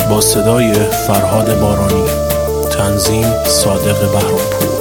با صدای فرهاد بارانی، تنظیم صادق بهرامپور.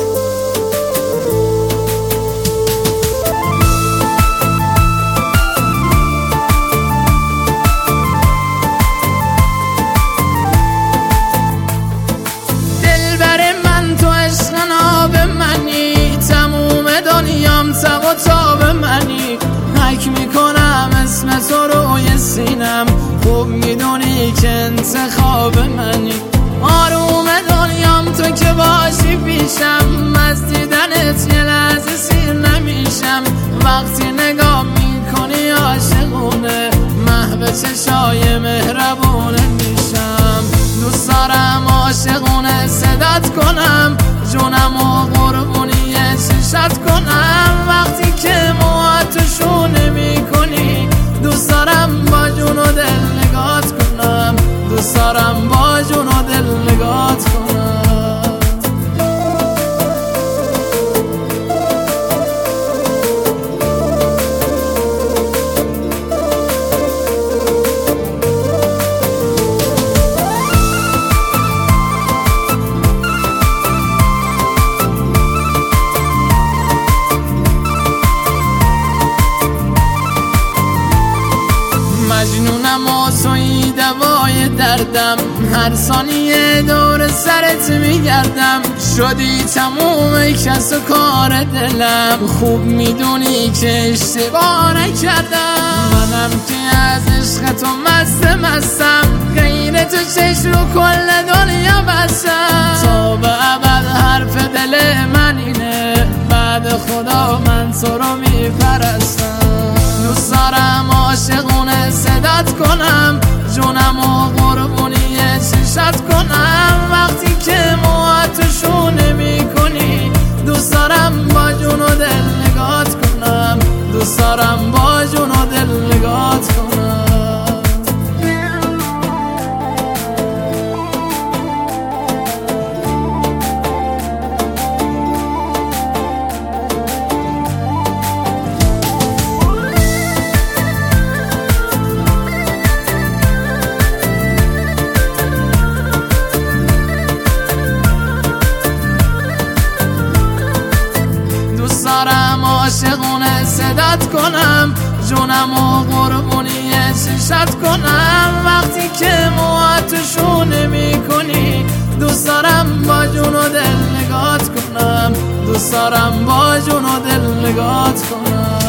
دلبر من تو عشق ناب منی، تموم دنیام تب و تاب منی. حک میکنم اسم تو روی سینم، خوب میدونی که انتخاب منی. آروم دنیام تو که باشی پیشم، از دیدنت یه لحظه سیر نمیشم. وقتی نگاه میکنی عاشقونه، محو چشای مهربونه میشم. دوست دارم عاشقونه صدات کنم، جونم و قربونی چشات کنم. وقتی که موهاتو شونه میکنی، دوست دارم با جون و دل نگات کنم. دوست دارم با جون و دل نگات کنم. مجنونم و تویی دوای دردم، هر ثانیه دور سرت میگردم. شدی تموم کس و کار دلم، خوب میدونی که اشتباه نکردم. منم که از عشق تو مستم، غیر تو چشم رو کل دنیا بستم. تا به ابد حرف دل من اینه، بعد خدا من تو رو میپرستم. دوست دارم عاشقونه صدات کنم، جونم و قربونی چشات کنم. وقتی که موهاتو شونه میکنی، دوست دارم با جون و دل نگات کنم. دوست دارم با جون و دل نگات کنم. عاشقونه صدات کنم، جونم و قربونی چشات کنم. وقتی که موهاتو شونه میکنی، دوست دارم با جون و دل نگات کنم. دوست دارم با جون و دل نگات کنم.